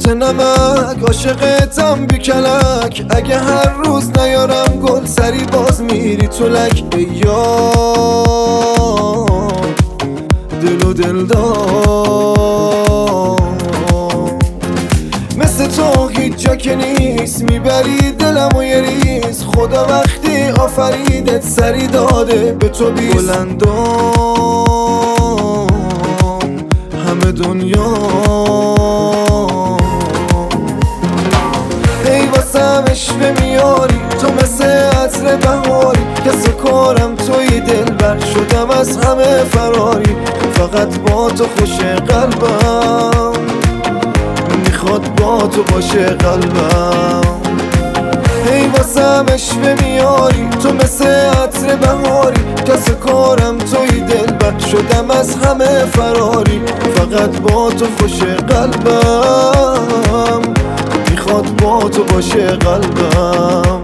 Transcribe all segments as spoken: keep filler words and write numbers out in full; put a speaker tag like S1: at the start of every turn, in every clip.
S1: نوت نمک عاشقتم بی کلک، اگه هر روز نیارم گل سری باز میری تو لک. ای یار دل و دلدار، مثل تو هیچ جا که نیست، میبری دلم و یه ریز. خدا وقتی آفریدت سری داده به تو بیست. بلندام همه دنیا، ای واسم عشوه میاری تو مثل عطر بهاری. کس و کارم توی دلبر، شدم از همه فراری. فقط با تو خوش قلبم، میخواد با تو باشه قلبم. ای واسم عشوه میاری تو مثل عطر بهاری. کس و کارم توی دلبر، شدم از همه فراری. فقط با تو خوش قلبم، میخواد با تو باشه قلبم.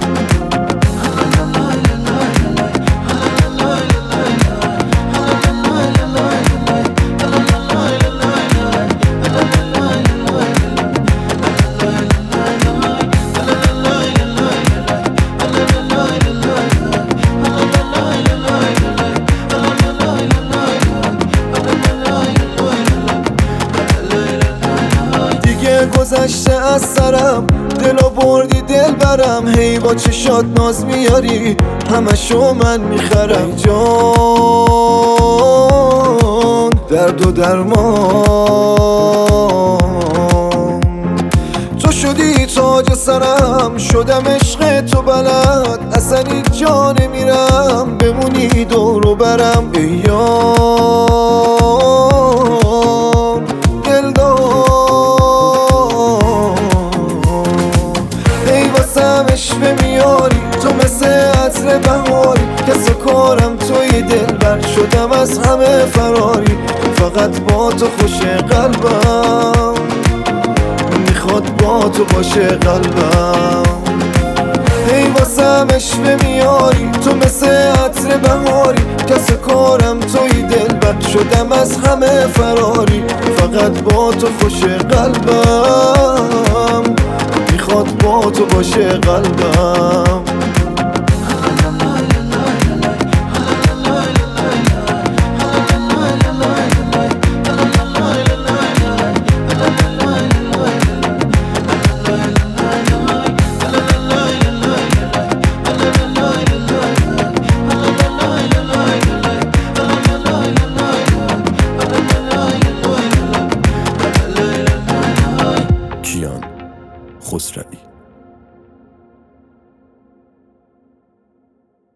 S1: گذشته از سرم، دلو بردی دل برم. هی با چشات ناز میاری، همشو من میخرم. ای جان درد و درمان، تو شدی تاج سرم، شدم عشق تو بلد. اصلا هیچ جا نمیرم، بمونی دور و برم. ای یار دلدار، عشوه میاری تو مثل عطر بهاری. کس و کارم توی دلبر، شدم از همه فراری. فقط با تو خوش قلبم، میخواد با تو باشه قلبم. ای واسم عشوه میاری تو مثل عطر بهاری. کس و کارم توی دلبر، شدم از همه فراری. فقط با تو خوش قلبم، میخواد با تو باشه قلبم.
S2: کیان خسروی.